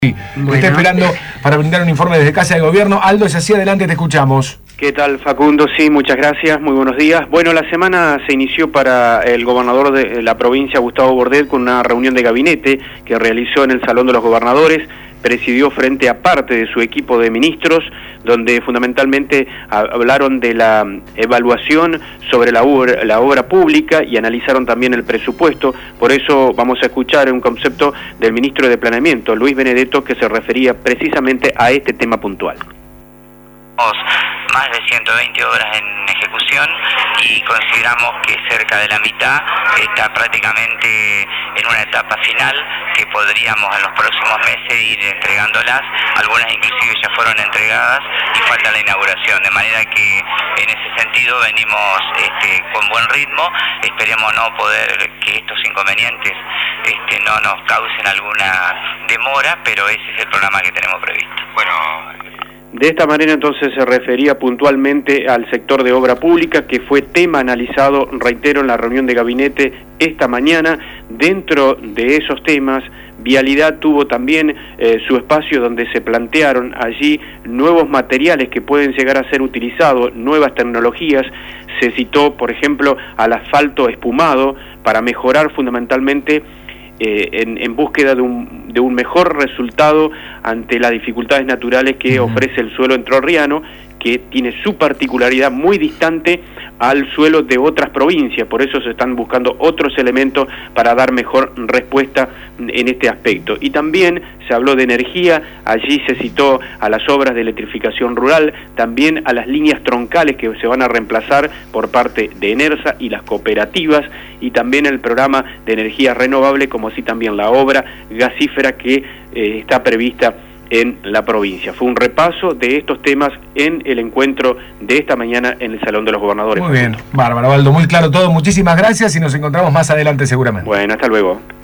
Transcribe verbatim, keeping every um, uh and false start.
Sí, bueno. Está esperando para brindar un informe desde Casa de Gobierno. Aldo, es así, adelante, te escuchamos. ¿Qué tal, Facundo? Sí, muchas gracias, muy buenos días. Bueno, la semana se inició para el gobernador de la provincia, Gustavo Bordet, con una reunión de gabinete que realizó en el Salón de los Gobernadores. Presidió frente a parte de su equipo de ministros, donde fundamentalmente hablaron de la evaluación sobre la obra, la obra pública y analizaron también el presupuesto. Por eso vamos a escuchar un concepto del ministro de Planeamiento, Luis Benedetto, que se refería precisamente a este tema puntual. Más de ciento veinte obras en ejecución y consideramos que cerca de la mitad está prácticamente en una etapa final que podríamos en los próximos meses ir entregándolas. Algunas inclusive ya fueron entregadas y falta la inauguración, de manera que en ese sentido venimos este, con buen ritmo. Esperemos no poder que estos inconvenientes este, no nos causen alguna demora, pero ese es el programa que tenemos previsto. Bueno. De esta manera entonces se refería puntualmente al sector de obra pública, que fue tema analizado, reitero, en la reunión de gabinete esta mañana. Dentro de esos temas, Vialidad tuvo también eh, su espacio donde se plantearon allí nuevos materiales que pueden llegar a ser utilizados, nuevas tecnologías. Se citó, por ejemplo, al asfalto espumado para mejorar fundamentalmente Eh, en, en búsqueda de un, de un mejor resultado ante las dificultades naturales que uh-huh. ofrece el suelo entrerriano, que tiene su particularidad muy distante al suelo de otras provincias. Por eso se están buscando otros elementos para dar mejor respuesta en este aspecto. Y también se habló de energía, allí se citó a las obras de electrificación rural, también a las líneas troncales que se van a reemplazar por parte de ENERSA y las cooperativas, y también el programa de energía renovable, como así también la obra gasífera que eh, está prevista en la provincia. Fue un repaso de estos temas en el encuentro de esta mañana en el Salón de los Gobernadores. Muy bien, bárbaro, Aldo, muy claro todo. Muchísimas gracias y nos encontramos más adelante seguramente. Bueno, hasta luego.